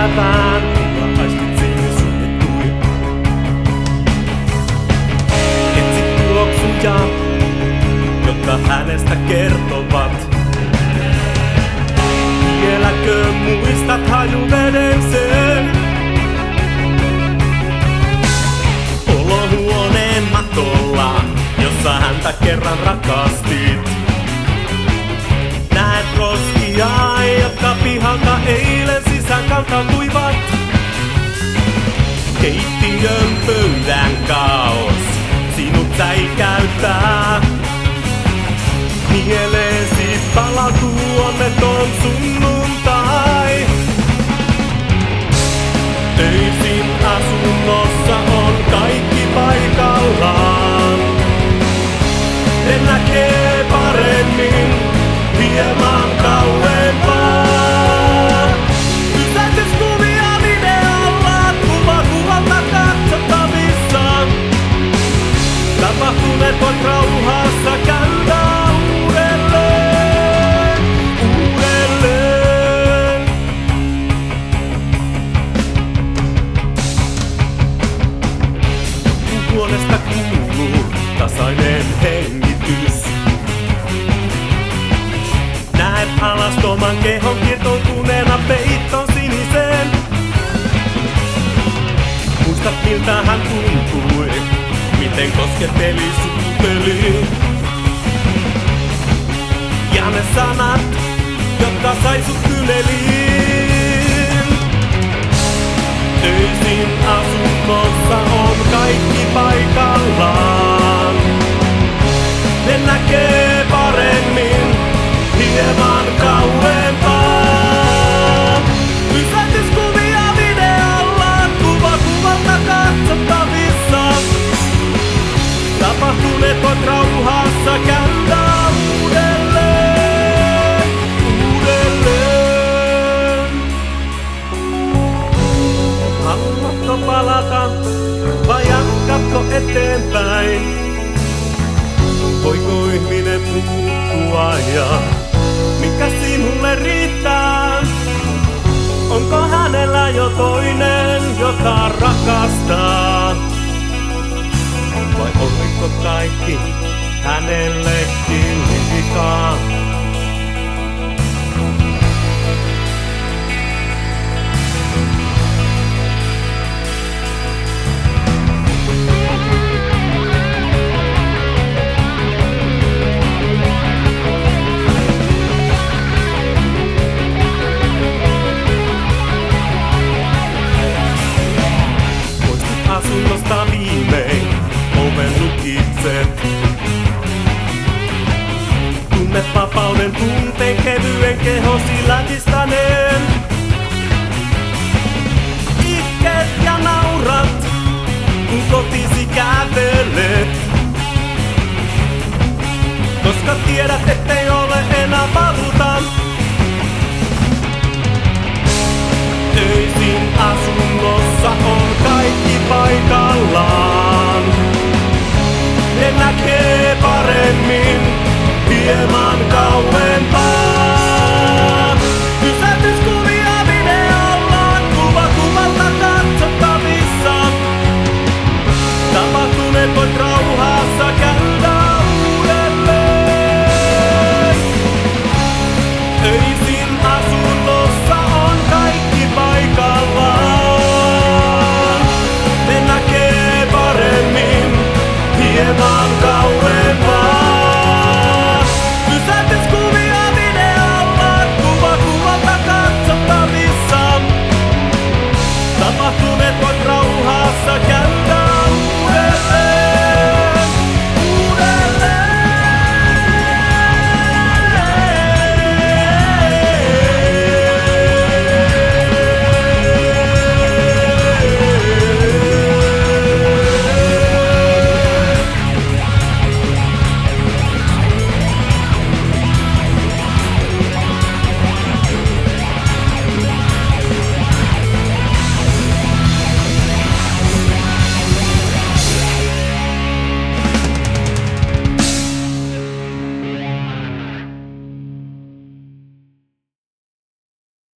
elävään, kuva aistit siihen suljettui. Etsi tuoksuja, jotka hänestä kertovat. Vieläkö muistat hajuveden sen? Olohuoneen matolla, jossa häntä kerran rakastit. Näet roskia, jotka pihalta eilen sisään kantautuivat. Keittiön pöydän kaos sinut säikäyttää. Mieleesi palautuu onneton sunnuntai. Öisin asunnossa on kaikki paikallaan. Ne näkee paremmin hieman kauempaa. Pysäytyskuvia videolla, kuva kuvalta katsottavissa. Tapahtuneet voit rauhassa käydä uudelleen. Huoneesta kuuluu tasainen hengitys. Näet alastoman kehon kietoutuneena peittoon siniseen. Muistat miltä hän tuntui, miten kosketteli suuteli. Ja ne sanat, jotka sai sut kyneliin. Öisin asunnossa on kaikki paikallaan. Ne näkee paremmin hieman kauempaa. Pysäytyskuvia videolla, kuva kuvalta katsottavissa. Tapahtuneet voit rauhassa käydä uudelleen. Haluatko palata vai jatkatko eteenpäin? Voiko ihminen muuttua ja mikä sinulle riittää? Onko hänellä jo toinen, jota rakastaa? Vai oliko kaikki hänellekin liikaa? Asunnosta viimein oven lukitset. Tunnet vapauden tunteen kevyen kehosi lätistaneen. Itket ja naurat, kun kotisi kävelet. Koska tiedät, ettei ole enää paluuta. Öisin asunnossa on kaikki paikallaan. Ne näkee paremmin hieman kauempaa. Pysäytyskuvia videolla, kuva kuvalta katsottavissa. Tapahtuneet voit rauhassa käydä uudelleen. Öisin asunnossa on kaikki paikallaan. Ne näkee paremmin hieman kauempaa. Pysäytyskuvia videolla, kuva kuvalta katsottavissa. Tapahtuneet